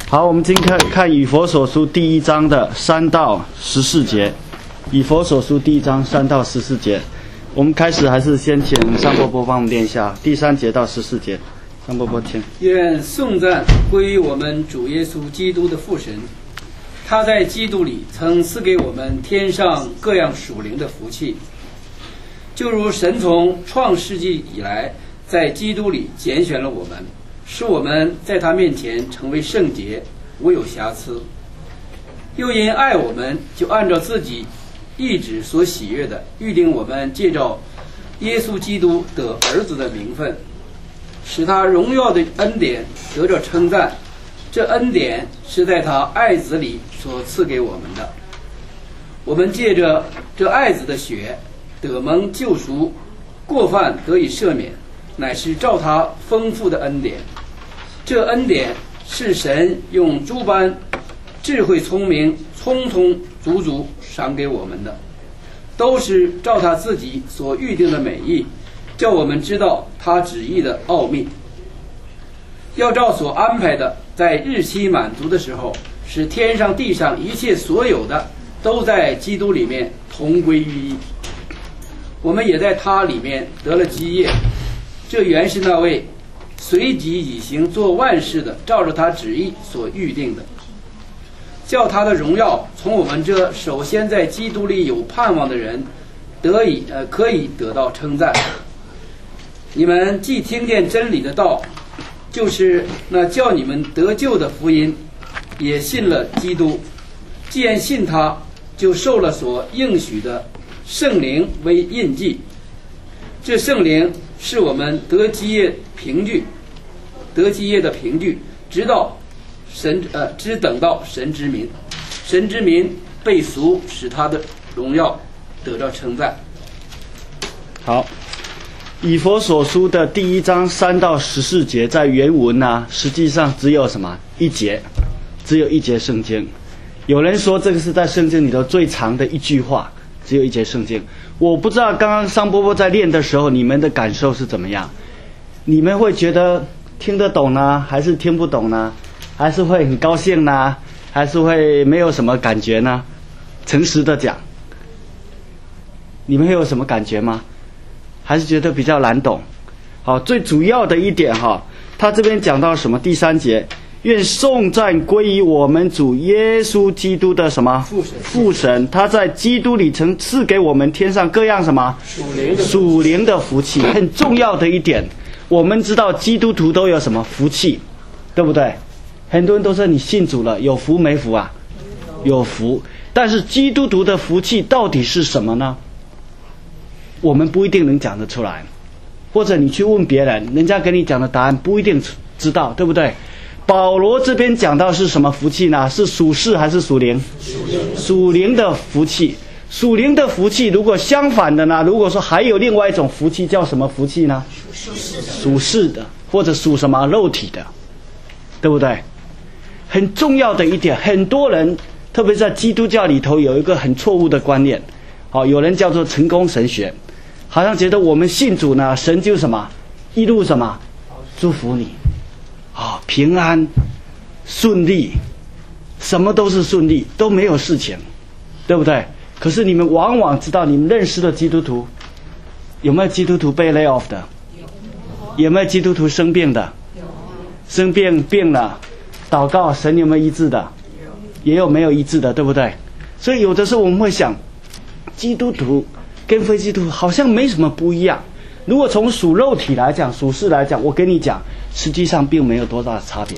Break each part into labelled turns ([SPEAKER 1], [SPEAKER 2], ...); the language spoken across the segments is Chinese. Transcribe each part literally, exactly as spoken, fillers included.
[SPEAKER 1] 好，我们今天看看以弗所书第一章的三到十四节。以弗所书第一章三到十四节，我们开始还是先请尚波波帮我们念一下第三节到十四节。尚波波，请。
[SPEAKER 2] 愿颂赞归于我们主耶稣基督的父神，他在基督里曾赐给我们天上各样属灵的福气，就如神从创世纪以来，在基督里拣选了我们，使我们在他面前成为圣洁，无有瑕疵。又因爱我们，就按照自己意志所喜悦的，预定我们借着耶稣基督得儿子的名分，使他荣耀的恩典得着称赞。这恩典是在他爱子里所赐给我们的。我们借着这爱子的血得蒙救赎，过犯得以赦免，乃是照他丰富的恩典。这恩典是神用诸般智慧聪明充充足足赏给我们的，都是照他自己所预定的美意，叫我们知道他旨意的奥秘，要照所安排的，在日期满足的时候，使天上地上一切所有的都在基督里面同归于一。我们也在他里面得了基业，这原是那位随己以行做万事的，照着他旨意所预定的，叫他的荣耀从我们这首先在基督里有盼望的人得以呃可以得到称赞。你们既听见真理的道，就是那叫你们得救的福音，也信了基督。既然信他，就受了所应许的圣灵为印记。这圣灵是我们得基业凭据，得基业的凭据，直到神呃，只等到神之民，神之民被赎，使他的荣耀得到称赞。
[SPEAKER 1] 好，以弗所书的第一章三到十四节，在原文呢、啊，实际上只有什么一节，只有一节圣经。有人说这个是在圣经里头最长的一句话，只有一节圣经。我不知道刚刚桑波波在练的时候，你们的感受是怎么样？你们会觉得听得懂呢，还是听不懂呢？还是会很高兴呢，还是会没有什么感觉呢？诚实的讲，你们会有什么感觉吗？还是觉得比较难懂？好，最主要的一点哈，他这边讲到什么？第三节，愿颂赞归于我们主耶稣基督的什么
[SPEAKER 2] 父神？
[SPEAKER 1] 父神，他在基督里曾赐给我们天上各样什么
[SPEAKER 2] 属灵的
[SPEAKER 1] 属灵的福气。很重要的一点，我们知道基督徒都有什么福气，对不对？很多人都说你信主了，有福没福啊？有福。但是基督徒的福气到底是什么呢？我们不一定能讲得出来，或者你去问别人，人家给你讲的答案不一定知道，对不对？保罗这边讲到是什么福气呢？是属世还是属灵？属灵的福气。属灵的福气，如果相反的呢？如果说还有另外一种福气，叫什么福气呢？属世的，或者属什么肉体的，对不对？很重要的一点，很多人特别在基督教里头有一个很错误的观念，好，有人叫做成功神学，好像觉得我们信主呢，神就什么一路什么祝福你，啊、哦，平安顺利，什么都是顺利，都没有事情，对不对？可是你们往往知道，你们认识的基督徒，有没有基督徒被 lay off 的？有没有基督徒生病的？生病病了，祷告神有没有医治的？也有没有医治的，对不对？所以有的时候我们会想，基督徒跟非基督徒好像没什么不一样。如果从属肉体来讲，属世来讲，我跟你讲，实际上并没有多大的差别。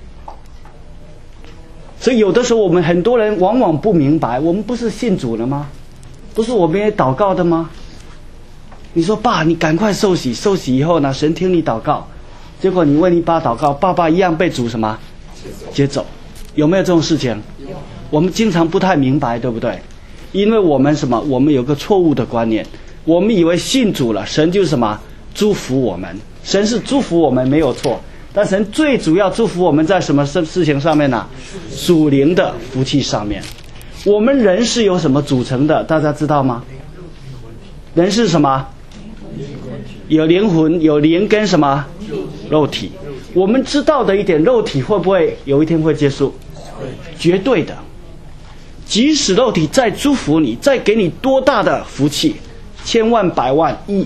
[SPEAKER 1] 所以有的时候我们很多人往往不明白，我们不是信主了吗？不是我们也祷告的吗？你说爸，你赶快受洗，受洗以后呢，神听你祷告，结果你为你爸祷告，爸爸一样被主什么接走，有没有这种事情？我们经常不太明白，对不对？因为我们什么？我们有个错误的观念，我们以为信主了，神就是什么祝福我们，神是祝福我们没有错，但神最主要祝福我们在什么事事情上面呢？属灵的福气上面。我们人是由什么组成的？大家知道吗？人是什么？有灵魂，有灵跟什么肉体。 我们知道的一点，肉体会不会有一天会结束？绝对的。即使肉体再祝福你，再给你多大的福气，千万百万亿，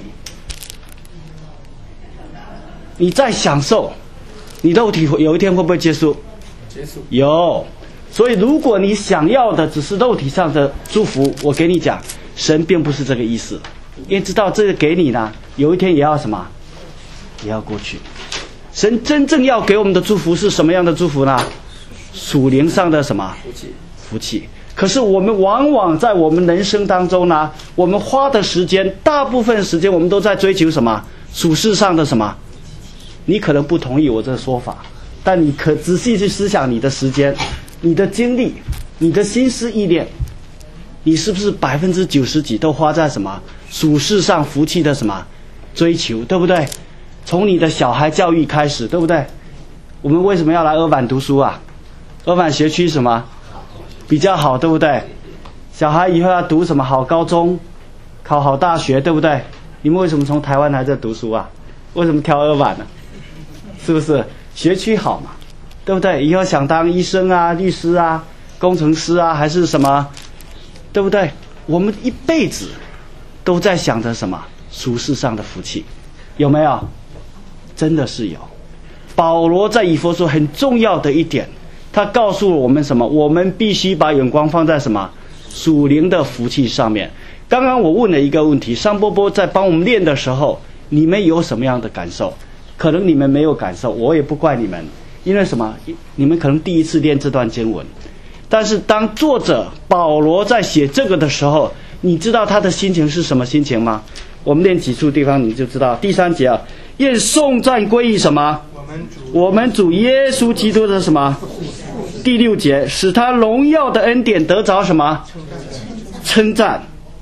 [SPEAKER 1] 你再享受，你肉体有一天会不会结束？
[SPEAKER 2] 结束。
[SPEAKER 1] 有。所以如果你想要的只是肉体上的祝福，我给你讲，神并不是这个意思，因为知道这个给你呢，有一天也要什么，也要过去。神真正要给我们的祝福是什么样的祝福呢？属灵上的什么
[SPEAKER 2] 福气？
[SPEAKER 1] 福气。可是我们往往在我们人生当中呢，我们花的时间，大部分时间我们都在追求什么？属世上的什么？你可能不同意我这个说法，但你可仔细去思想你的时间、你的精力、你的心思意念，你是不是百分之九十几都花在什么属世上福气的什么追求，对不对？从你的小孩教育开始，对不对？我们为什么要来二版读书啊？二版学区什么比较好，对不对？小孩以后要读什么好高中，考好大学，对不对？你们为什么从台湾来这读书啊？为什么挑二版呢？是不是学区好嘛？对不对？以后想当医生啊、律师啊、工程师啊，还是什么，对不对？我们一辈子都在想着什么俗世上的福气，有没有？真的是有。保罗在以弗所很重要的一点，他告诉我们什么？我们必须把眼光放在什么属灵的福气上面。刚刚我问了一个问题，商波波在帮我们练的时候，你们有什么样的感受？可能你们没有感受，我也不怪你们，因为什么？你们可能第一次练这段经文。但是当作者保罗在写这个的时候，你知道他的心情是什么心情吗？我们练几处地方你就知道。第三节啊，愿颂赞归于什么？我们主耶稣基督的什么？第六节，使他荣耀的恩典得着什么？称赞。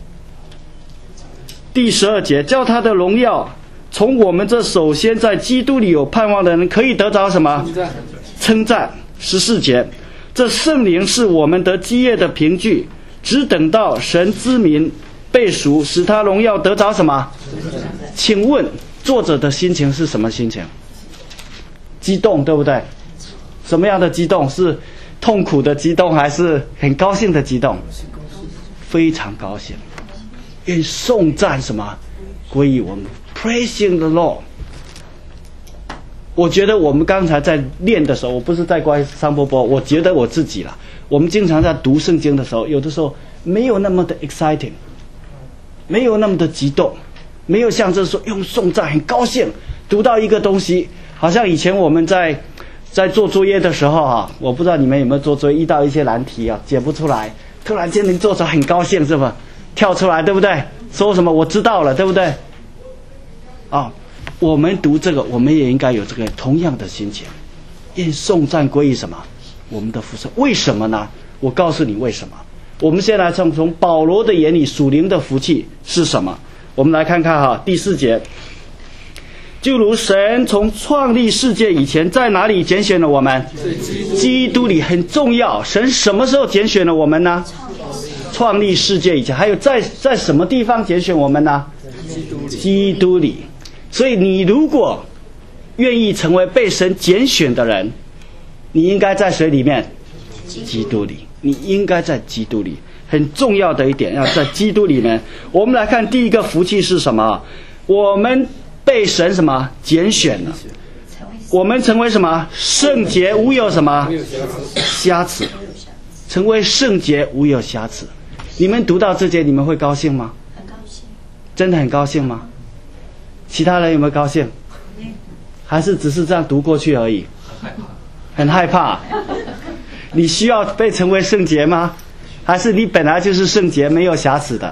[SPEAKER 1] 第十二节，叫他的荣耀从我们这首先在基督里有盼望的人可以得着什么？称赞。十四节，这圣灵是我们得基业的凭据，只等到神之民被赎，使他荣耀得着什么？请问作者的心情是什么心情？激动，对不对？什么样的激动？是痛苦的激动，还是很高兴的激动？非常高兴。愿颂赞什么归于我们 ，Praising the Lord。我觉得我们刚才在练的时候，我不是在怪商波波，我觉得我自己了。我们经常在读圣经的时候，有的时候没有那么的 exciting， 没有那么的激动，没有像这说用颂赞很高兴，读到一个东西，好像以前我们在在做作业的时候啊，我不知道你们有没有做作业，遇到一些难题啊，解不出来，突然间能做出来很高兴，是吧？跳出来，对不对？说什么我知道了，对不对？啊，我们读这个，我们也应该有这个同样的心情。愿颂赞归于什么？我们的父神。为什么呢？我告诉你为什么。我们先来从从保罗的眼里，属灵的福气是什么？我们来看看哈，第四节。就如神从创立世界以前，在哪里拣选了我们？基督里很重要。神什么时候拣选了我们呢？创立世界以前。还有在在什么地方拣选我们呢？
[SPEAKER 2] 基督里。
[SPEAKER 1] 基督里。所以你如果愿意成为被神拣选的人，你应该在谁里面？基督里。你应该在基督里。很重要的一点，要在基督里面。我们来看第一个福气是什么？我们被神什么拣选了？我们成为什么？圣洁，无有什么瑕疵。成为圣洁，无有瑕疵。你们读到这节，你们会高兴吗？
[SPEAKER 3] 很高兴。
[SPEAKER 1] 真的很高兴吗？其他人有没有高兴？还是只是这样读过去而已？很害怕。你需要被成为圣洁吗？还是你本来就是圣洁，没有瑕疵的？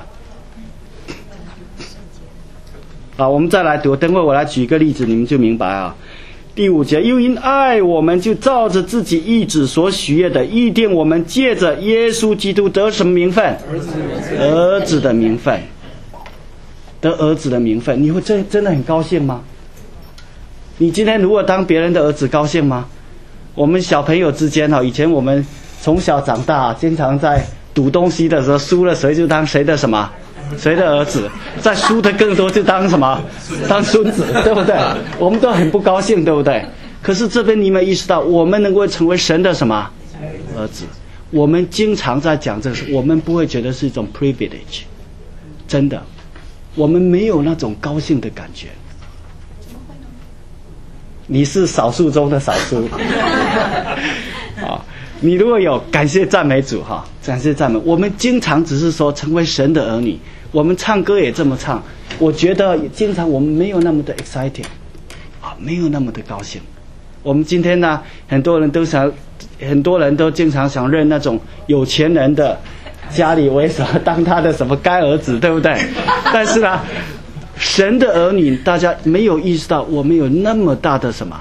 [SPEAKER 1] 啊，我们再来读，等会我来举一个例子，你们就明白啊。第五节，又因爱我们，就照着自己意志所许愿的，预定我们借着耶稣基督得什么名分？儿子的名分。得儿子的名分，你会真真的很高兴吗？你今天如果当别人的儿子，高兴吗？我们小朋友之间哈，以前我们从小长大，经常在赌东西的时候，输了谁就当谁的什么？谁的儿子？再输的更多就当什么？当孙子，对不对？我们都很不高兴，对不对？ 可是这边你们意识到，我们能够成为神的什么儿子？我们经常在讲这个事，我们不会觉得是一种 privilege， 真的，我们没有那种高兴的感觉。你是少数中的少数。啊，你如果有，感谢赞美主哈，感谢赞美。我们经常只是说成为神的儿女，我们唱歌也这么唱。我觉得经常我们没有那么的 excited， 啊，没有那么的高兴。我们今天呢，很多人都想，很多人都经常想认那种有钱人的家里为什么当他的什么干儿子，对不对？但是呢，神的儿女，大家没有意识到我们有那么大的什么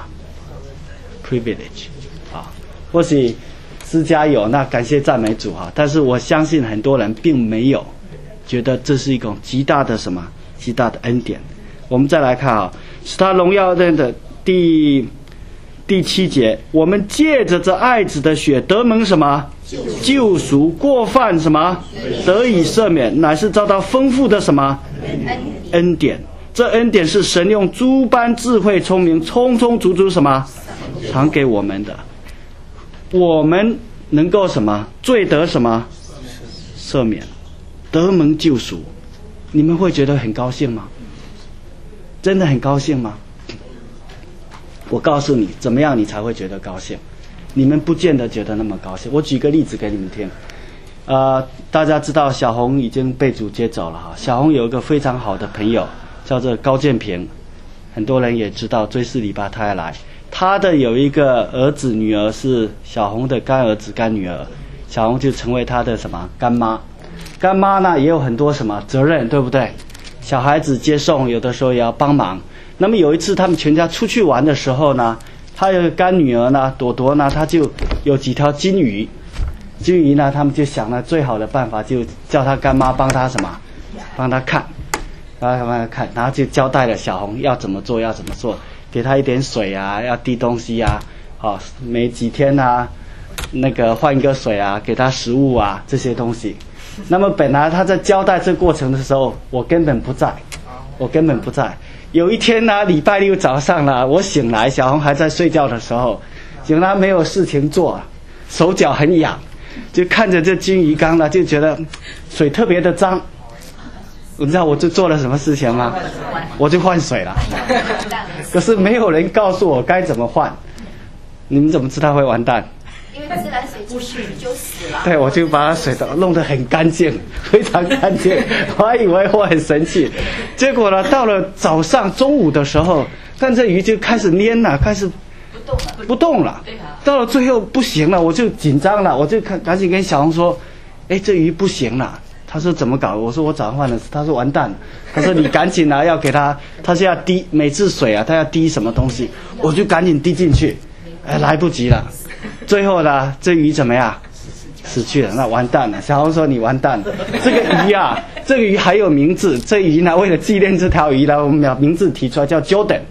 [SPEAKER 1] privilege。或许私家有，那感谢赞美主哈。但是我相信很多人并没有觉得这是一种极大的什么极大的恩典。我们再来看啊，使他荣耀的第第七节，我们借着这爱子的血得蒙什么救赎，过犯什么得以赦免，乃是遭到丰富的什么恩典。这恩典是神用诸般智慧聪明充充足足什么赏给我们的。我们能够什么罪得什么赦免，得蒙救赎，你们会觉得很高兴吗？真的很高兴吗？我告诉你，怎么样你才会觉得高兴？你们不见得觉得那么高兴。我举个例子给你们听。呃，大家知道小红已经被主接走了哈。小红有一个非常好的朋友叫做高建平，很多人也知道，追思礼拜他要来。他的有一个儿子女儿是小红的干儿子干女儿，小红就成为他的什么干妈。干妈呢也有很多什么责任，对不对？小孩子接送有的时候也要帮忙。那么有一次他们全家出去玩的时候呢，他有个干女儿呢朵朵呢，他就有几条金鱼，金鱼呢他们就想了最好的办法，就叫他干妈帮他什么帮他看，帮他看，然后就交代了小红要怎么做要怎么做，给他一点水啊，要滴东西啊，好，每几天啊，那个换一个水啊，给他食物啊，这些东西。那么本来他在交代这过程的时候，我根本不在，我根本不在。有一天呢，礼拜六早上呢，我醒来，小红还在睡觉的时候，醒来没有事情做，手脚很痒，就看着这金鱼缸呢，就觉得水特别的脏。你知道我就做了什么事情吗？我就换水了。可是没有人告诉我该怎么换。你们怎么知道会完蛋？
[SPEAKER 3] 因为自来水进去就死了。
[SPEAKER 1] 对，我就把它水都弄得很干净，非常干净。我还以为我很神气，结果呢，到了早上中午的时候，看这鱼就开始蔫了，开始
[SPEAKER 3] 不动了，
[SPEAKER 1] 不动了。到了最后不行了，我就紧张了，我就赶赶紧跟小红说：“哎，这鱼不行了。”他说怎么搞？我说我早上换了。他说完蛋了。他说你赶紧啊，要给他，他是要滴每次水啊，他要滴什么东西，我就赶紧滴进去，哎，来不及了。最后呢，这鱼怎么样？死去了，那完蛋了。小红说你完蛋了。这个鱼啊，这个鱼还有名字。这鱼呢，为了纪念这条鱼呢，我们把名字提出来，叫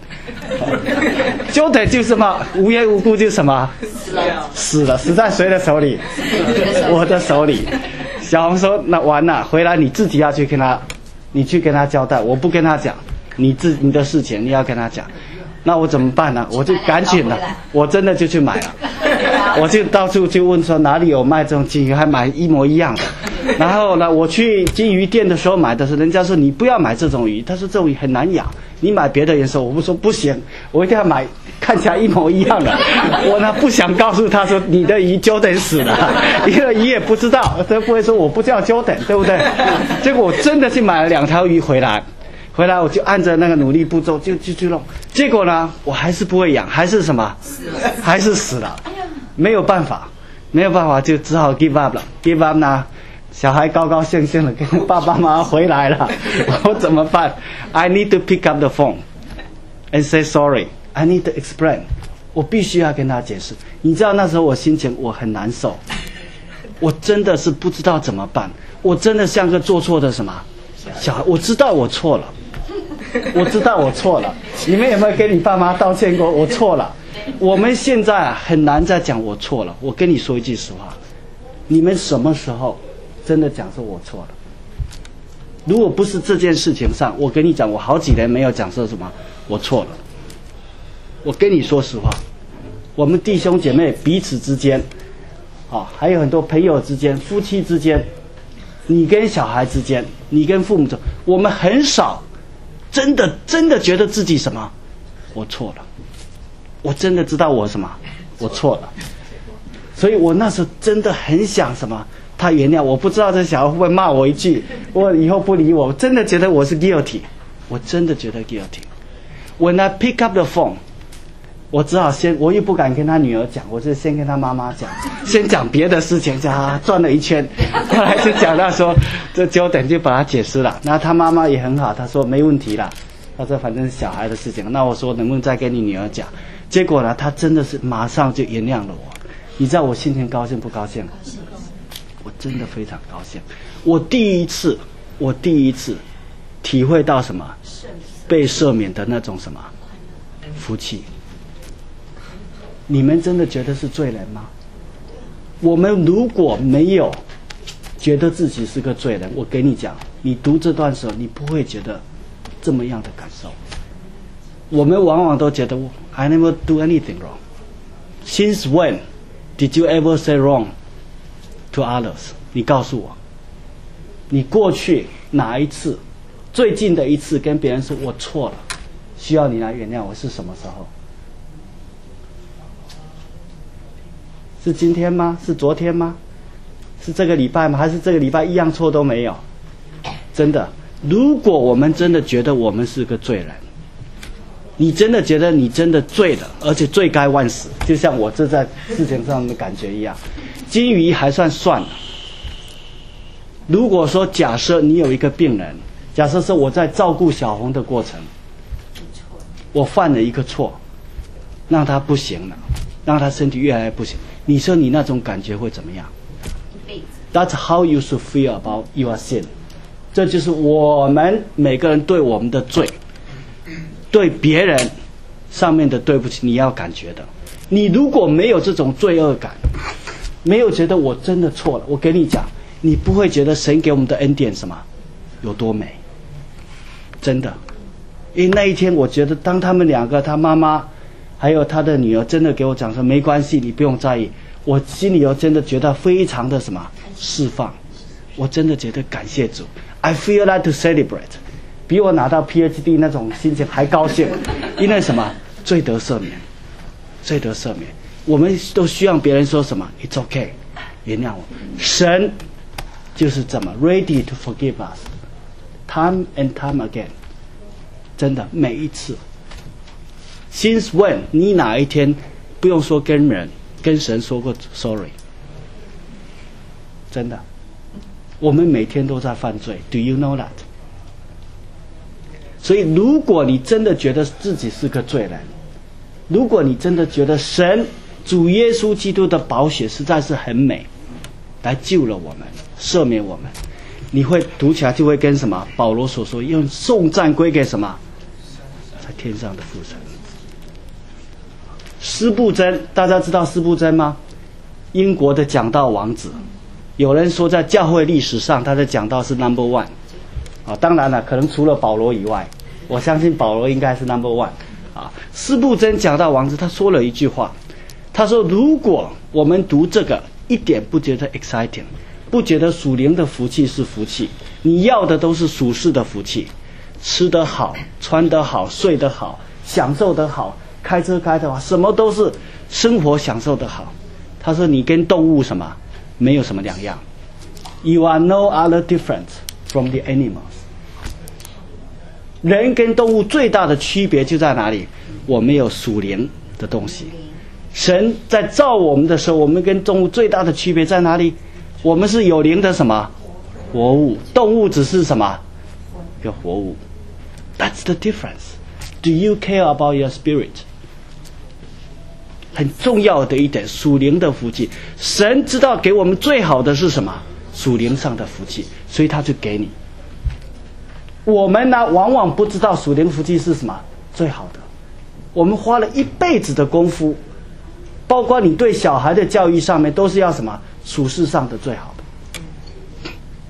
[SPEAKER 1] Jordan。Jordan 就是什么？无缘无故就什么？死了，死了，死在谁的手里？我的手里。小红说：“那完了，回来你自己要去跟他，你去跟他交代，我不跟他讲，你自你的事情你要跟他讲。那我怎么办呢？我就赶紧了，我真的就去买了，我就到处去问说哪里有卖这种金鱼，还买一模一样的。然后呢，我去金鱼店的时候买的时候，人家说你不要买这种鱼，他说这种鱼很难养，你买别的颜色。我不说不行，我一定要买看起来一模一样的。我呢不想告诉他说你的鱼 Jordan 死了，因为鱼也不知道，他不会说我不叫 Jordan， 对不对？结果我真的去买了两条鱼回来，回来我就按着那个努力步骤就就去弄，结果呢我还是不会养，还是什么，还是死了，没有办法，没有办法就只好 give up 了 ，give up 呢。小孩高高兴兴的跟爸爸妈妈回来了，我怎么办 ？I need to pick up the phone and say sorry. I need to explain. 我必须要跟他解释。你知道那时候我心情我很难受，我真的是不知道怎么办。我真的像个做错的什么小孩，我知道我错了，我知道我错了。你们有没有跟你爸妈道歉过？我错了。我们现在啊很难再讲我错了。我跟你说一句实话，你们什么时候？真的讲说我错了。如果不是这件事情上，我跟你讲，我好几年没有讲说什么我错了。我跟你说实话， 我们弟兄姐妹彼此之间，啊，还有很多朋友之间、夫妻之间，你跟小孩之间，你跟父母之间，我们很少真的真的觉得自己什么，我错了，我真的知道我什么，我错了。所以我那时候真的很想什么，他原谅我。不知道这小孩会不会骂我一句，我以后不理我。我真的觉得我是 guilty， 我真的觉得 guilty。When I pick up the phone， 我只好先，我又不敢跟他女儿讲，我就先跟他妈妈讲，先讲别的事情，讲啊转了一圈，后来就讲到说，这Jordan就把他解释了。那他妈妈也很好，他说没问题啦，他说反正是小孩的事情。那我说能不能再跟你女儿讲？结果呢，他真的是马上就原谅了我。你知道我心情高兴不高兴？我真的非常高兴。我第一次，我第一次体会到什么被赦免的那种什么福气。你们真的觉得是罪人吗？我们如果没有觉得自己是个罪人，我给你讲，你读这段时候你不会觉得这么样的感受。我们往往都觉得 I never do anything wrong. Since when did you ever say wrong to others? 你告诉我，你过去哪一次最近的一次跟别人说我错了，需要你来原谅我是什么时候？是今天吗？是昨天吗？是这个礼拜吗？还是这个礼拜一样错都没有？真的，如果我们真的觉得我们是个罪人，你真的觉得你真的罪了，而且罪该万死，就像我这在事情上的感觉一样。金鱼还算算了。如果说假设你有一个病人，假设说我在照顾小红的过程，我犯了一个错，让他不行了，让他身体越来越不行，你说你那种感觉会怎么样？ That's how you should feel about your sin。 这就是我们每个人对我们的罪，对别人上面的对不起，你要感觉的。你如果没有这种罪恶感，没有觉得我真的错了，我跟你讲，你不会觉得神给我们的恩典什么有多美，真的。因为那一天我觉得当他们两个，他妈妈还有他的女儿真的给我讲说没关系，你不用在意，我心里头真的觉得非常的什么释放，我真的觉得感谢主。 I feel like to celebrate， 比我拿到 P H D 那种心情还高兴。因为什么？罪得赦免，罪得赦免。我们都希望别人说什么 It's okay， 原谅我。神就是这么 ready to forgive us time and time again， 真的每一次。Since when 你哪一天不用说跟人跟神说过 sorry？ 真的，我们每天都在犯罪 ，Do you know that？ 所以，如果你真的觉得自己是个罪人，如果你真的觉得神主耶稣基督的宝血实在是很美，来救了我们，赦免我们，你会读起来就会跟什么保罗所说，用颂赞归给什么，在天上的父神。司布真，大家知道司布真吗？英国的讲道王子。有人说在教会历史上他的讲道是 number one， 啊，当然了，可能除了保罗以外，我相信保罗应该是 number one。啊，司布真讲道王子他说了一句话，他说如果我们读这个一点不觉得 exciting， 不觉得属灵的福气是福气，你要的都是属世的福气，吃得好，穿得好，睡得好，享受得好，开车开得好，什么都是生活享受得好。他说你跟动物什么没有什么两样 ，You are no other different from the animals。人跟动物最大的区别就在哪里？我们有属灵的东西。神在造我们的时候，我们跟动物最大的区别在哪里？我们是有灵的什么活物，动物只是什么一个活物。That's the difference. Do you care about your spirit？很重要的一点，属灵的福气，神知道给我们最好的是什么？属灵上的福气，所以他就给你。我们呢，往往不知道属灵福气是什么最好的。我们花了一辈子的功夫，包括你对小孩的教育上面，都是要什么属世上的最好的。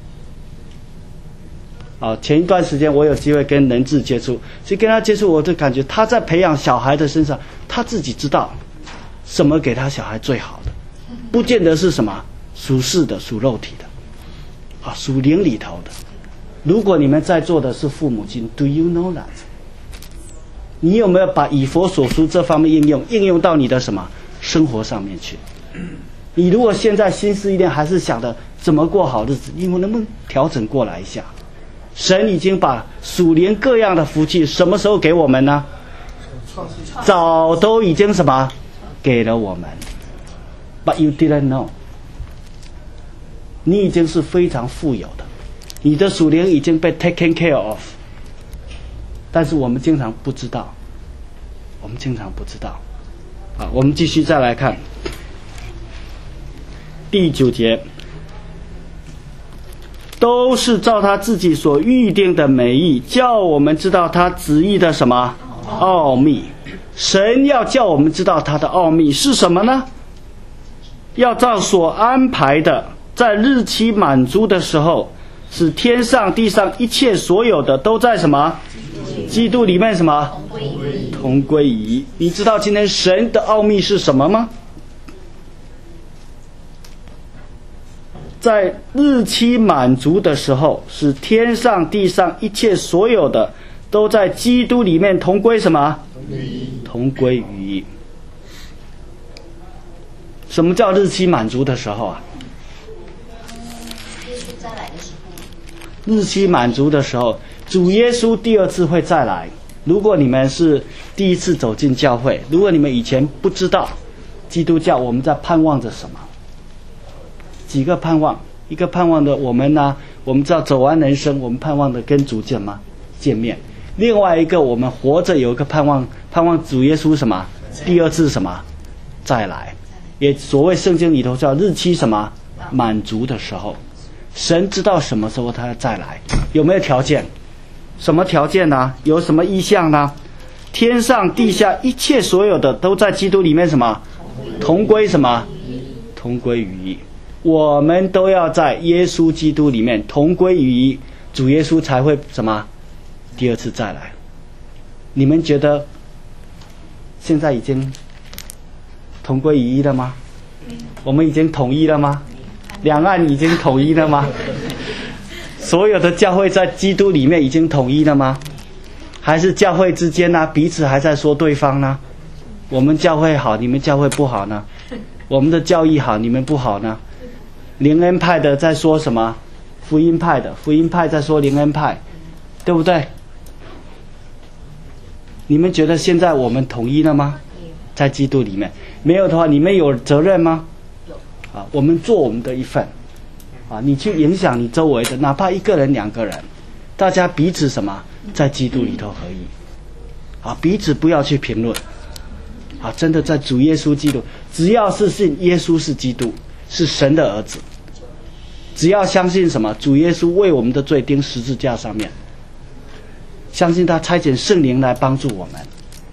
[SPEAKER 1] 啊，前一段时间我有机会跟人质接触，所以跟他接触，我就感觉他在培养小孩的身上，他自己知道什么给他小孩最好的，不见得是什么属世的、属肉体的，啊，属灵里头的。如果你们在座的是父母亲 ，Do you know that？ 你有没有把以弗所书这方面应用应用到你的什么生活上面去？你如果现在心思一点还是想的怎么过好日子，你们能不能调整过来一下？神已经把属灵各样的福气什么时候给我们呢？早都已经什么给了我们。But you didn't know。你已经是非常富有的，你的属灵已经被 taken care of。但是我们经常不知道，我们经常不知道。好，我们继续再来看第九节，都是照他自己所预定的美意，叫我们知道他旨意的什么奥秘。神要叫我们知道他的奥秘是什么呢？要照所安排的，在日期满足的时候，使天上地上一切所有的都在什么基督里面什么同归于一。你知道今天神的奥秘是什么吗？在日期满足的时候，使天上地上一切所有的都在基督里面同归什么同归于一。什么叫日期满足的时候啊？
[SPEAKER 3] 耶稣再来的时候。
[SPEAKER 1] 日期满足的时候，主耶稣第二次会再来。如果你们是第一次走进教会，如果你们以前不知道基督教我们在盼望着什么，几个盼望，一个盼望的我们呢，我们知道走完人生，我们盼望的跟主见吗见面。另外一个我们活着有一个盼望，盼望主耶稣什么第二次什么再来，也所谓圣经里头叫日期什么满足的时候。神知道什么时候他再来，有没有条件？什么条件呢？有什么意向呢？天上地下一切所有的都在基督里面什么同归什么同归于一。我们都要在耶稣基督里面同归于一，主耶稣才会什么第二次再来。你们觉得现在已经同归于一了吗？我们已经统一了吗？两岸已经统一了吗？所有的教会在基督里面已经统一了吗？还是教会之间呢，彼此还在说对方呢？我们教会好，你们教会不好呢？我们的教义好，你们不好呢？灵恩派的在说什么？福音派的，福音派在说灵恩派，对不对？你们觉得现在我们统一了吗？在基督里面，没有的话，你们有责任吗？啊，我们做我们的一份，啊，你去影响你周围的，哪怕一个人、两个人，大家彼此什么，在基督里头合一，啊，彼此不要去评论，啊，真的在主耶稣基督，只要是信耶稣是基督，是神的儿子，只要相信什么，主耶稣为我们的罪钉十字架上面，相信他差遣圣灵来帮助我们，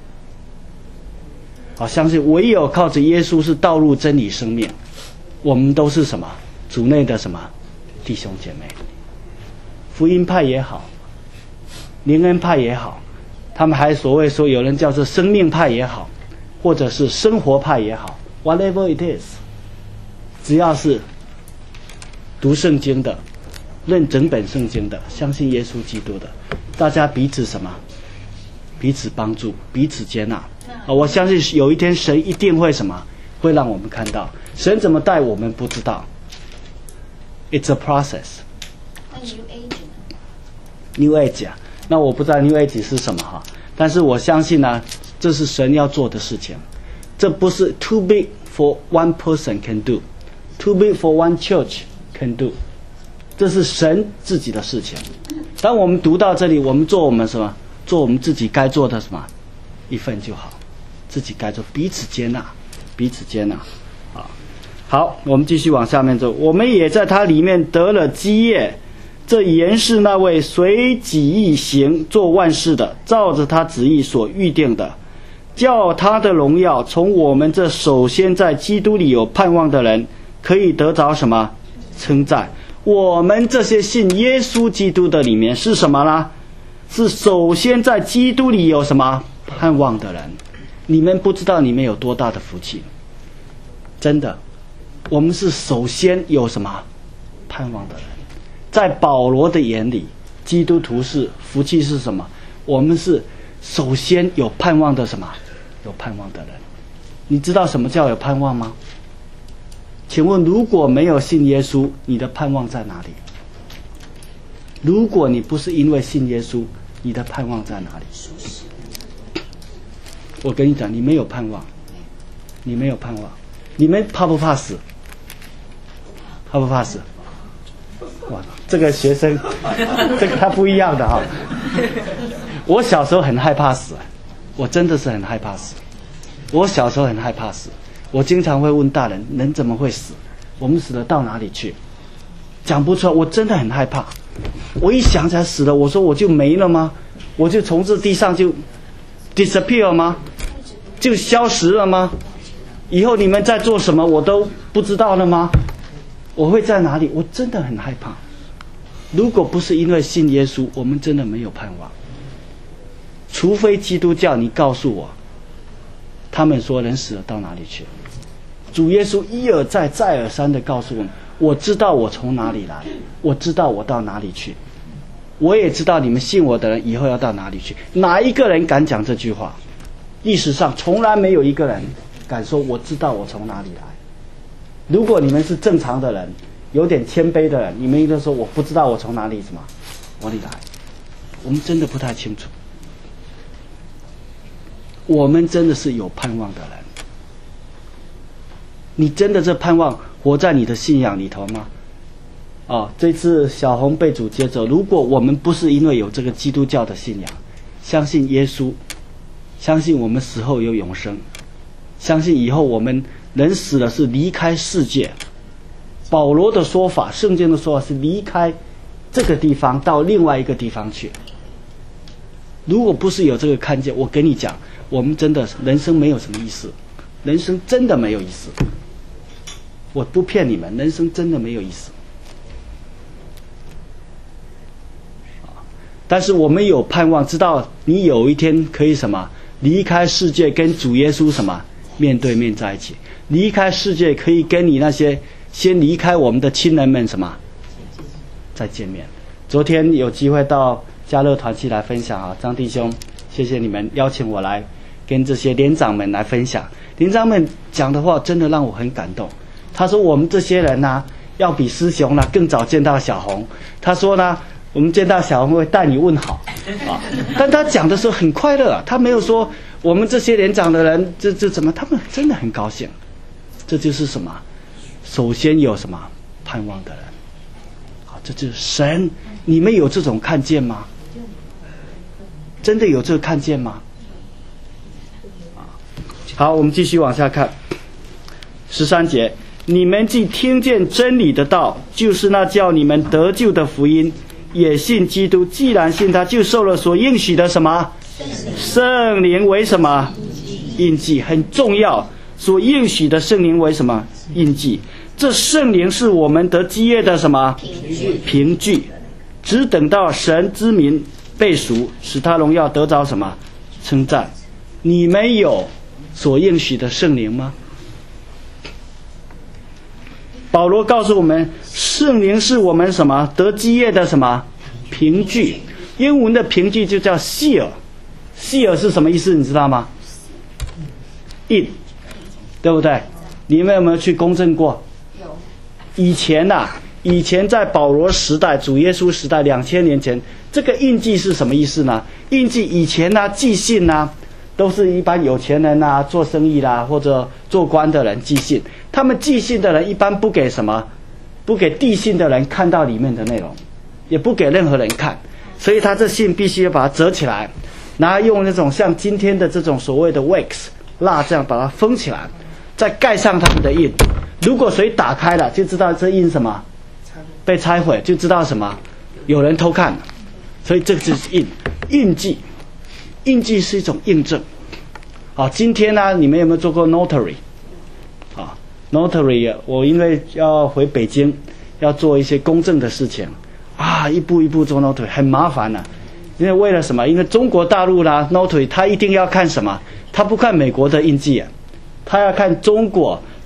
[SPEAKER 1] 啊，相信唯有靠着耶稣是道路、真理、生命。我们都是什么主内的什么弟兄姐妹，福音派也好，灵恩派也好，他们还所谓说有人叫做生命派也好，或者是生活派也好 whatever it is， 只要是读圣经的，认整本圣经的，相信耶稣基督的，大家彼此什么彼此帮助，彼此接纳，啊，我相信有一天神一定会什么会让我们看到神怎么带我们不知道。 It's a process。
[SPEAKER 3] 那 New Age 呢？
[SPEAKER 1] New Age 啊，那我不知道 New Age 是什么哈，但是我相信呢，这是神要做的事情，这不是 too big for one person can do， too big for one church can do， 这是神自己的事情。当我们读到这里，我们做我们什么？做我们自己该做的什么一份就好，自己该做，彼此接纳，彼此接纳。好，我们继续往下面走。我们也在他里面得了基业，这原是那位随己意行做万事的，照着他旨意所预定的，叫他的荣耀从我们这首先在基督里有盼望的人可以得着什么称赞。我们这些信耶稣基督的里面是什么呢？是首先在基督里有什么盼望的人。你们不知道你们有多大的福气， 真的，我们是首先有什么盼望的人。在保罗的眼里，基督徒是福气是什么？我们是首先有盼望的什么？有盼望的人。你知道什么叫有盼望吗？请问，如果没有信耶稣，你的盼望在哪里？如果你不是因为信耶稣，你的盼望在哪里？我跟你讲，你没有盼望，你没有盼望。你们怕不怕死？怕不怕死？哇，这个学生，这个他不一样的哈。我小时候很害怕死，我真的是很害怕死。我小时候很害怕死，我经常会问大人：人怎么会死？我们死了到哪里去？讲不出来，我真的很害怕。我一想起来死了，我说我就没了吗？我就从这地上就 disappear 吗？就消失了吗？以后你们在做什么我都不知道了吗？我会在哪里？我真的很害怕。如果不是因为信耶稣，我们真的没有盼望。除非基督教，你告诉我，他们说人死了到哪里去？主耶稣一而再再而三的告诉我们，我知道我从哪里来，我知道我到哪里去，我也知道你们信我的人以后要到哪里去。哪一个人敢讲这句话？历史上从来没有一个人敢说我知道我从哪里来。如果你们是正常的人，有点谦卑的人，你们应该说我不知道我从哪里什么哪里来。我们真的不太清楚。我们真的是有盼望的人。你真的这盼望活在你的信仰里头吗？哦，这次小红被主接走，如果我们不是因为有这个基督教的信仰，相信耶稣，相信我们死后有永生，相信以后我们人死了是离开世界，保罗的说法，圣经的说法是离开这个地方到另外一个地方去。如果不是有这个看见，我跟你讲，我们真的人生没有什么意思，人生真的没有意思。我不骗你们，人生真的没有意思。但是我们有盼望，知道你有一天可以什么离开世界，跟主耶稣什么面对面在一起。离开世界可以跟你那些先离开我们的亲人们什么再见面。昨天有机会到嘉乐团契来分享啊，张弟兄，谢谢你们邀请我来跟这些连长们来分享。连长们讲的话真的让我很感动。他说我们这些人呢、啊，要比师兄呢更早见到小红。他说呢，我们见到小红会带你问好啊。但他讲的时候很快乐，他没有说我们这些连长的人这这怎么，他们真的很高兴。这就是什么？首先有什么盼望的人。好，这就是神。你们有这种看见吗？真的有这个看见吗？好，我们继续往下看。十三节，你们既听见真理的道，就是那叫你们得救的福音，也信基督，既然信他，就受了所应许的什么？圣灵为什么？印记，很重要。所应许的圣灵为什么？印记。这圣灵是我们得基业的什么？凭据。只等到神之民被赎，使他荣耀得着什么？称赞。你们有所应许的圣灵吗？保罗告诉我们，圣灵是我们什么得基业的什么凭据。英文的凭据就叫 seal。seal 是什么意思你知道吗？印，对不对？你们有没有去公证过？有。以前呐、啊，以前在保罗时代，主耶稣时代，两千年前，这个印记是什么意思呢？印记以前呢、啊，寄信呢、啊，都是一般有钱人啊，做生意啦，或者做官的人寄信。他们寄信的人一般不给什么，不给递信的人看到里面的内容，也不给任何人看，所以他这信必须要把它折起来，然后用那种像今天的这种所谓的 wax 蜡这样把它封起来，再盖上他们的印。如果谁打开了，就知道这印什么被拆毁，就知道什么有人偷看了。所以这个就是印印记，印记是一种印证。好，今天呢，你们有没有做过 notary？ 啊 ，notary， 我因为要回北京，要做一些公证的事情，啊，一步一步做 notary 很麻烦啊。因为为了什么？因为中国大陆啦 notary 他一定要看什么？他不看美国的印记啊，他要看中国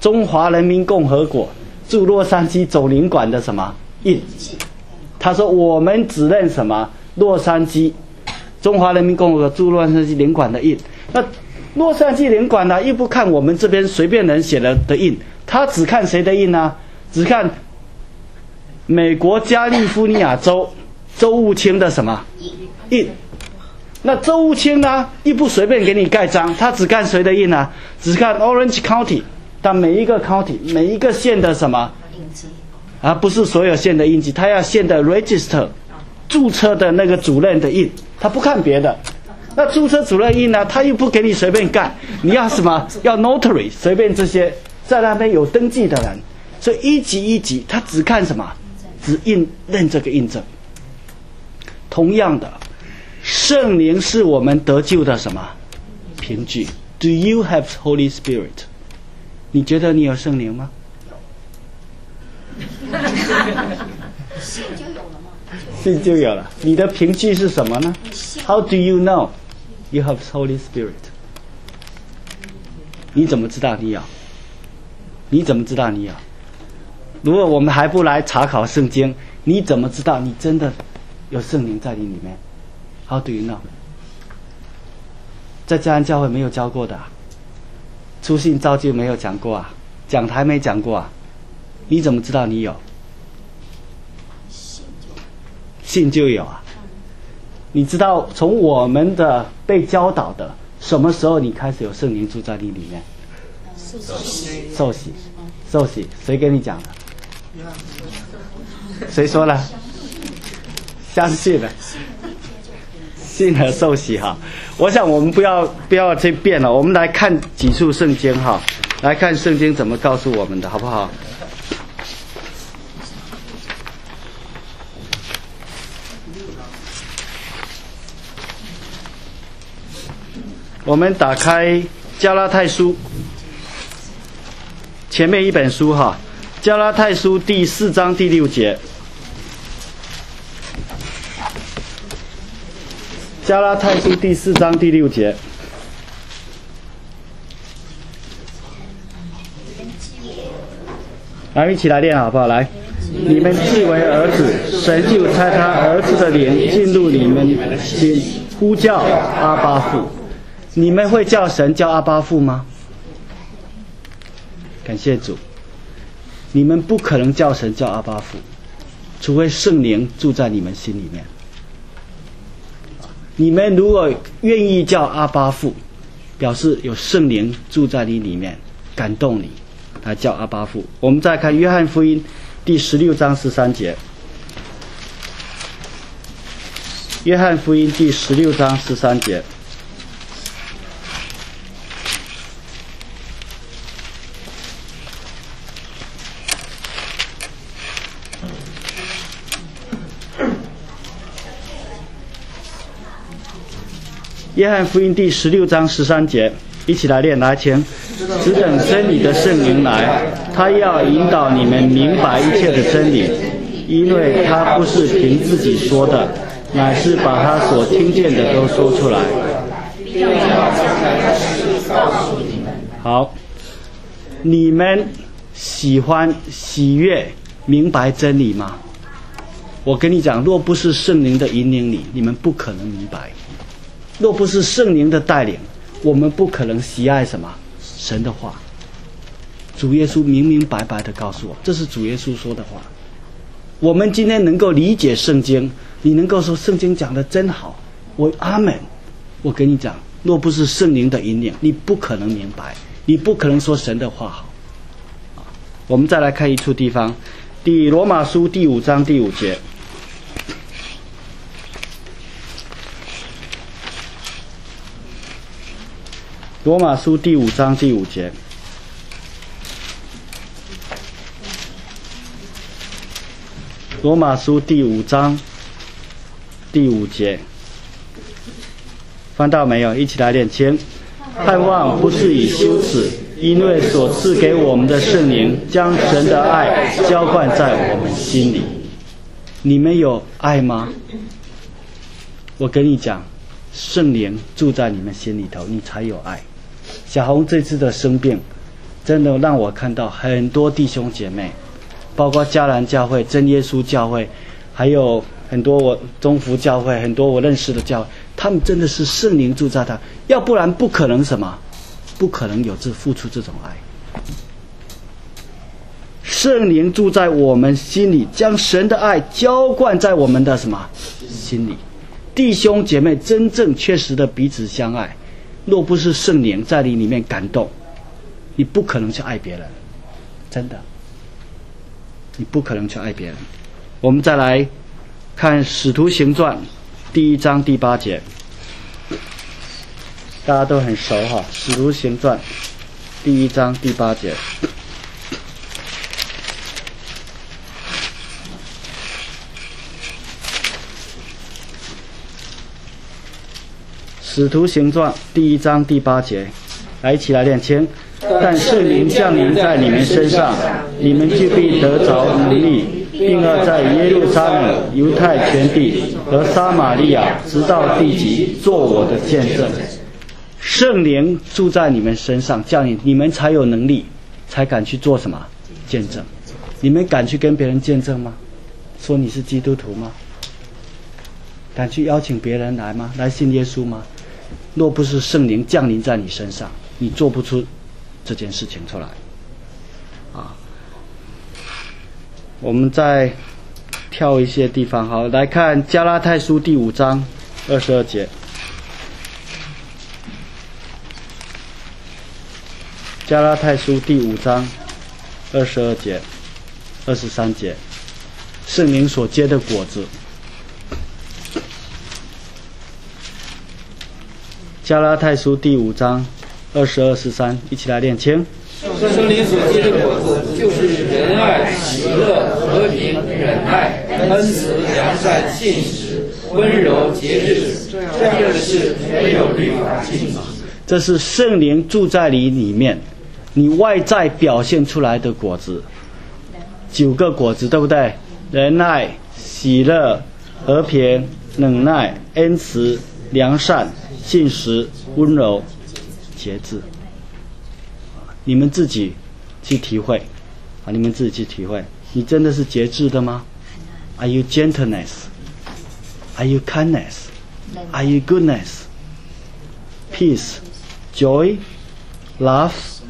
[SPEAKER 1] 中华人民共和国驻洛杉矶总领馆的什么印。他说我们只认什么洛杉矶中华人民共和国驻洛杉矶领馆的印。那洛杉矶领馆呢，又不看我们这边随便人写的的印，他只看谁的印呢？只看美国加利福尼亚州州务卿的什么印。那州务卿呢，又不随便给你盖章，他只看谁的印呢？只看 Orange County， 但每一个 county 每一个县的什么啊，不是所有县的印记，他要县的 register 注册的那个主任的印，他不看别的。那注册主任印呢，他又不给你随便盖，你要什么？要 notary， 随便这些在那边有登记的人。所以一级一级，他只看什么？只印认这个印证。同样的，圣灵是我们得救的什么凭据 ？Do you have Holy Spirit？ 你觉得你有圣灵吗？
[SPEAKER 3] 信就有了吗？
[SPEAKER 1] 信就有了。你的凭据是什么呢 ？How do you know you have Holy Spirit？ 你怎么知道你有？你怎么知道你有？如果我们还不来查考圣经，你怎么知道你真的有圣灵在你里面 ？How do you know？ 在家人教会没有教过的、啊，初信造就没有讲过啊，讲台没讲过啊，你怎么知道你有？信就有啊。你知道从我们的被教导的什么时候你开始有圣灵住在你里面？受洗，受洗，谁跟你讲的？谁说了？相信了，信和受洗哈。我想我们不要不要去变了，我们来看几处圣经哈，来看圣经怎么告诉我们的，好不好？我们打开加拉太书前面一本书哈，加拉太书第四章第六节。加拉太书第四章第六节，来一起来念好不好？来，你们既为儿子，神就差他儿子的灵进入你们心，呼叫阿爸父。你们会叫神叫阿爸父吗？感谢主，你们不可能叫神叫阿爸父，除非圣灵住在你们心里面。你们如果愿意叫阿爸父，表示有圣灵住在你里面，感动你来叫阿爸父。我们再看约翰福音第十六章十三节。约翰福音第十六章十三节。约翰福音第十六章十三节，一起来念，来请。只等真理的圣灵来，他要引导你们明白一切的真理，因为他不是凭自己说的，乃是把他所听见的都说出来。好，你们喜欢喜悦明白真理吗？我跟你讲，若不是圣灵的引领你，你们不可能明白。若不是圣灵的带领，我们不可能喜爱什么神的话。主耶稣明明白白的告诉我，这是主耶稣说的话。我们今天能够理解圣经，你能够说圣经讲得真好，我阿们。我跟你讲，若不是圣灵的引领，你不可能明白，你不可能说神的话好。我们再来看一处地方，第罗马书第五章第五节。罗马书第五章第五节。罗马书第五章第五节，翻到没有？一起来念，请。盼望不是以羞耻，因为所赐给我们的圣灵将神的爱浇灌在我们心里。你们有爱吗？我跟你讲，圣灵住在你们心里头，你才有爱。小红这次的生病， 真的让我看到很多弟兄姐妹，包括迦南教会、真耶稣教会，还有很多我中福教会，很多我认识的教会，他们真的是圣灵住在他，要不然不可能什么，不可能有这付出这种爱。圣灵住在我们心里，将神的爱浇灌在我们的什么心里。弟兄姐妹真正确实的彼此相爱，若不是圣灵在你里面感动，你不可能去爱别人，真的，你不可能去爱别人。我们再来看《使徒行传》第一章第八节，大家都很熟哈，《使徒行传》第一章第八节。使徒行传第一章第八节，来一起来念经。但圣灵降临在你们身上，你们就必得着能力，并要在耶路撒冷、犹太全地和撒玛利亚，直到地极，做我的见证。圣灵住在你们身上，降临，你们才有能力，才敢去做什么见证。你们敢去跟别人见证吗？说你是基督徒吗？敢去邀请别人来吗？来信耶稣吗？若不是圣灵降临在你身上，你做不出这件事情出来啊！我们再跳一些地方，好，来看加拉太书第五章二十二节。加拉太书第五章二十二节、二十三节，圣灵所结的果子。加拉太书第五章二十二、十三，一起来念经。
[SPEAKER 2] 圣灵所结的果子，就是仁爱、喜乐、和平、忍耐、恩慈、良善、信实、温柔、节制，这样的事没有律法禁止。
[SPEAKER 1] 这是圣灵住在你里面，你外在表现出来的果子，九个果子，对不对？仁爱、喜乐、和平、忍耐、恩慈、良善、信实、温柔、节制。你们自己去体会啊！你们自己去体会，你真的是节制的吗 ？Are you gentleness? Are you kindness? Are you goodness? Peace, joy, love,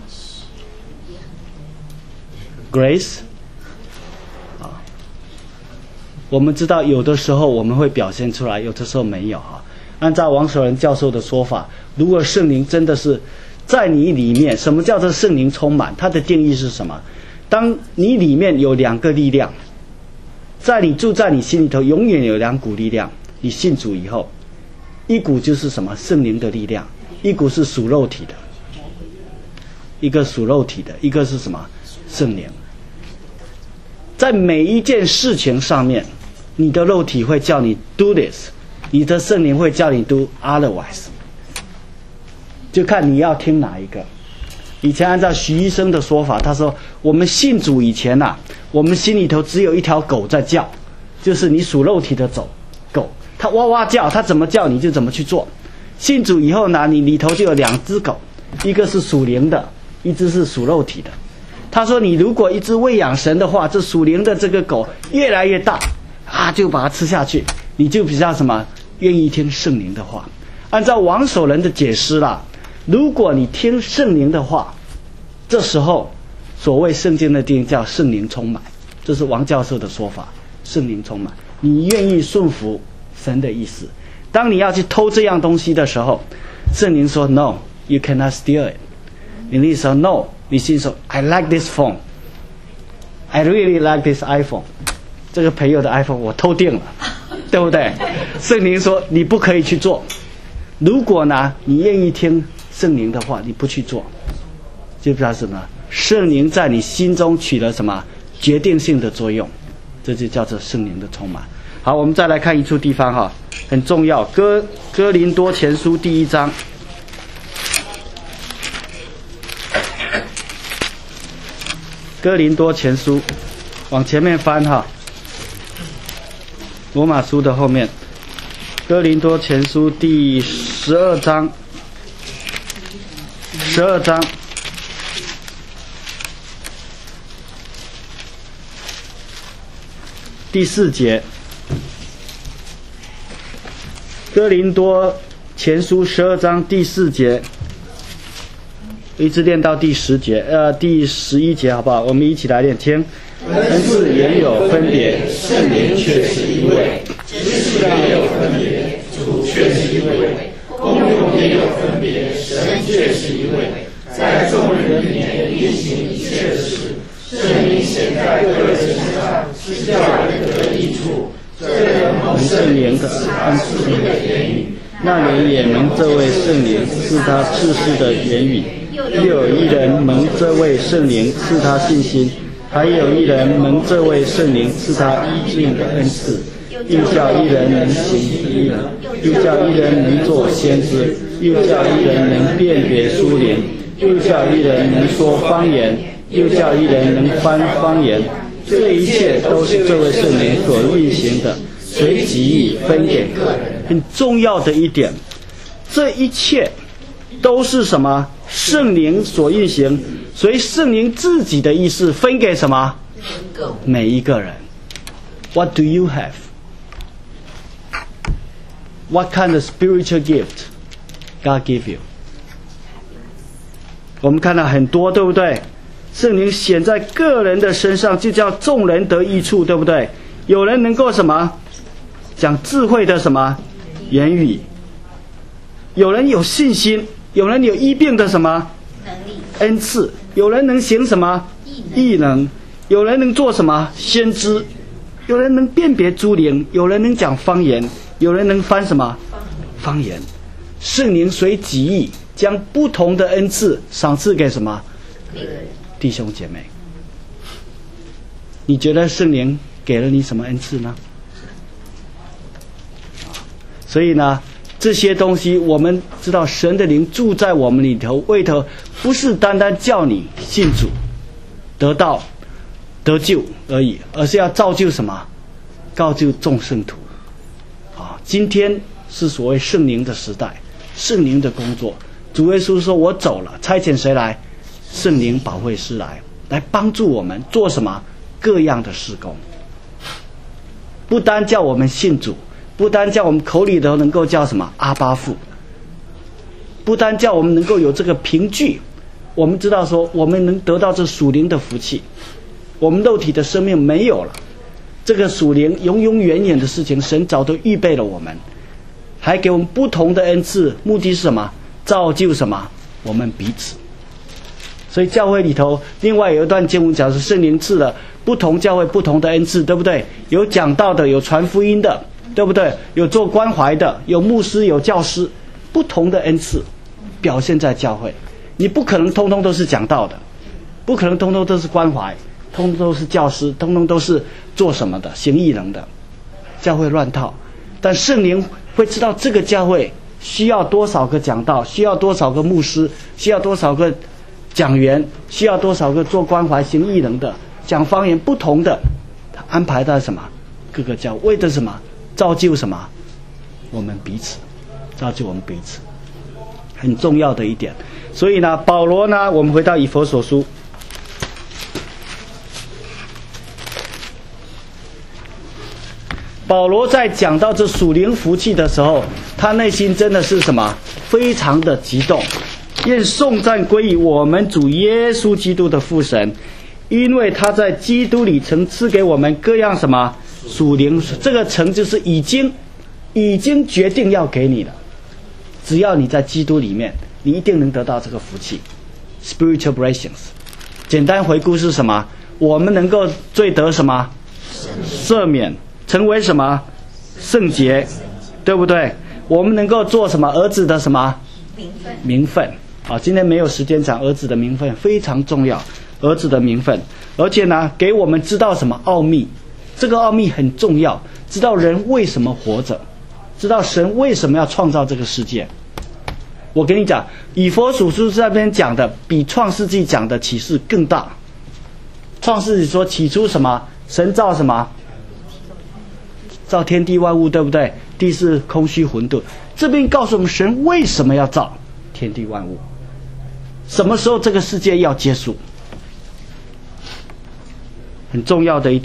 [SPEAKER 1] grace. 啊，我们知道有的时候我们会表现出来，有的时候没有啊。按照王守仁教授的说法，如果圣灵真的是在你里面，什么叫做圣灵充满？它的定义是什么？当你里面有两个力量，在你住在你心里头，永远有两股力量。你信主以后，一股就是什么？圣灵的力量，一股是属肉体的，一个属肉体的，一个是什么？圣灵。在每一件事情上面，你的肉体会叫你 do this， 你的圣灵会叫你 do otherwise。就看你要听哪一个。以前按照徐医生的说法，他说我们信主以前啊，我们心里头只有一条狗在叫，就是你属肉体的走狗，它哇哇叫，它怎么叫你就怎么去做。信主以后呢，你里头就有两只狗，一个是属灵的，一只是属肉体的。他说你如果一直喂养神的话，这属灵的这个狗越来越大啊，就把它吃下去，你就比较什么愿意听圣灵的话。按照王守仁的解释啦，如果你听圣灵的话，这时候所谓圣经的定义叫圣灵充满，这是王教授的说法。圣灵充满，你愿意顺服神的意思。当你要去偷这样东西的时候，圣灵说 No, you cannot steal it。 你说 No， 你心说 I like this phone, I really like this iPhone， 这个朋友的 iPhone 我偷定了，对不对？圣灵说你不可以去做。如果呢，你愿意听圣灵的话，你不去做，就表示什么？圣灵在你心中起了什么决定性的作用，这就叫做圣灵的充满。好，我们再来看一处地方哈，很重要，哥哥林多前书第一章。哥林多前书，往前面翻哈，罗马书的后面。哥林多前书第十二章，十二章第四节，哥林多前书十二章第四节，一直念到第十节，呃，第十一节，好不好？我们一起来念，听。恩赐也有分别，圣灵却是一位；知识也有分别，主却是一位；功用也有分别，神却是一位。在众人里面运行一切的事，圣灵显在个人身上，是叫人得益处。这人蒙圣灵的按赐的言语，那人也蒙这位圣灵是他赐世的言语。又有一人蒙这位圣灵赐他信心，还有一人蒙这位圣灵赐他医治的恩赐。又叫一人能行异能，又叫一人能做先知，又叫一人能辨别书灵，又叫一人能说方言，又叫一人能翻方言。这一切都是这位圣灵所运行的，随己意分给个人。很重要的一点，这一切都是什么？圣灵所运行，随圣灵自己的意思分给什么？每一个人。What do you have? What kind of spiritual gift God give you? 我们看到很多，对不对？圣灵显在个人的身上，就叫众人得益处，对不对？有人能够什么讲智慧的什么言语，有人有信心，有人有医病的什么
[SPEAKER 3] 能力
[SPEAKER 1] 恩赐，有人能行什么异能，有人能做什么先知，有人能辨别诸灵，有人能讲方言，有人能翻什么方言。圣灵随己意将不同的恩赐赏赐给什么弟兄姐妹。你觉得圣灵给了你什么恩赐呢？所以呢，这些东西我们知道，神的灵住在我们里头，为头不是单单叫你信主得到得救而已，而是要造就什么？造就众圣徒。啊，今天是所谓圣灵的时代，圣灵的工作。主耶稣说：“我走了，差遣谁来？圣灵保惠师来，来帮助我们做什么？各样的事工。不单叫我们信主，不单叫我们口里头能够叫什么阿爸父，不单叫我们能够有这个凭据，我们知道说我们能得到这属灵的福气。我们肉体的生命没有了，这个属灵永永远远的事情，神早都预备了我们，还给我们不同的恩赐，目的是什么？造就什么？我们彼此。所以教会里头另外有一段经文讲是圣灵赐了不同教会不同的恩赐，对不对？有讲道的，有传福音的，对不对？有做关怀的，有牧师，有教师，不同的恩赐表现在教会。你不可能通通都是讲道的，不可能通通都是关怀，通通都是教师，通通都是做什么的行异能的，教会乱套。但圣灵会知道这个教会需要多少个讲道，需要多少个牧师，需要多少个讲员，需要多少个做关怀行异能的，讲方言不同的，他安排在什么各个教，为的什么？造就什么？我们彼此，造就我们彼此，很重要的一点。所以呢，保罗呢，我们回到以弗所书，保罗在讲到这属灵福气的时候，他内心真的是什么？非常的激动。愿颂赞归于我们主耶稣基督的父神，因为他在基督里曾赐给我们各样什么属灵，这个曾就是已经已经决定要给你了。只要你在基督里面，你一定能得到这个福气 spiritual blessings。 简单回顾是什么？我们能够罪得什么赦免，成为什么圣洁，对不对？我们能够做什么儿子的什么名分名分啊，今天没有时间讲儿子的名分，非常重要，儿子的名分。而且呢，给我们知道什么奥秘，这个奥秘很重要，知道人为什么活着，知道神为什么要创造这个世界。我跟你讲，以弗所书这边讲的比创世纪讲的启示更大。创世纪说起初什么？神造什么？造天地万物，对不对？地是空虚混沌。这边告诉我们神为什么要造天地万物，什么时候这个世界要结束，很重要的一点。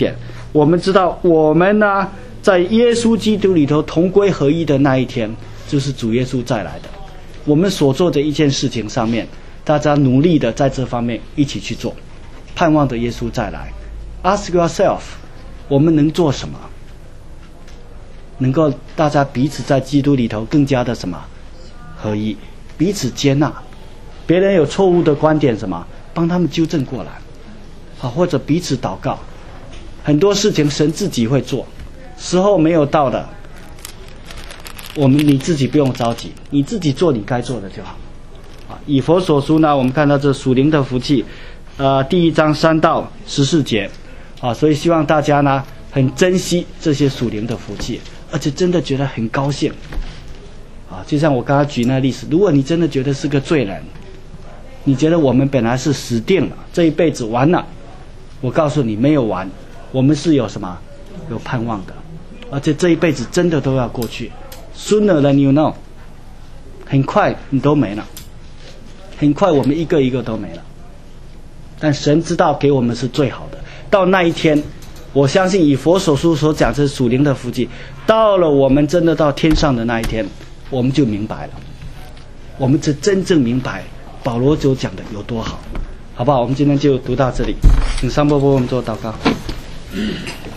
[SPEAKER 1] 我们知道我们呢，在耶稣基督里头同归合一的那一天，就是主耶稣再来的。我们所做的一件事情上面，大家努力的在这方面一起去做，盼望着耶稣再来。Ask yourself， 我们能做什么？能够大家彼此在基督里头更加的什么合一，彼此接纳，别人有错误的观点什么，帮他们纠正过来，好，或者彼此祷告。很多事情神自己会做，时候没有到的，我们你自己不用着急，你自己做你该做的就好。啊，以佛所书呢，我们看到这属灵的福气，呃，第一章三到十四节，啊，所以希望大家呢很珍惜这些属灵的福气。而且真的觉得很高兴，啊，就像我刚刚举那个例子，如果你真的觉得是个罪人，你觉得我们本来是死定了，这一辈子完了，我告诉你没有完，我们是有什么有盼望的，而且这一辈子真的都要过去 ，sooner than you know， 很快你都没了，很快我们一个一个都没了，但神知道给我们是最好的，到那一天。我相信以佛所书所讲这属灵的福气，到了我们真的到天上的那一天，我们就明白了，我们就真正明白保罗所讲的有多好，好不好？我们今天就读到这里，请上波波我们做祷告。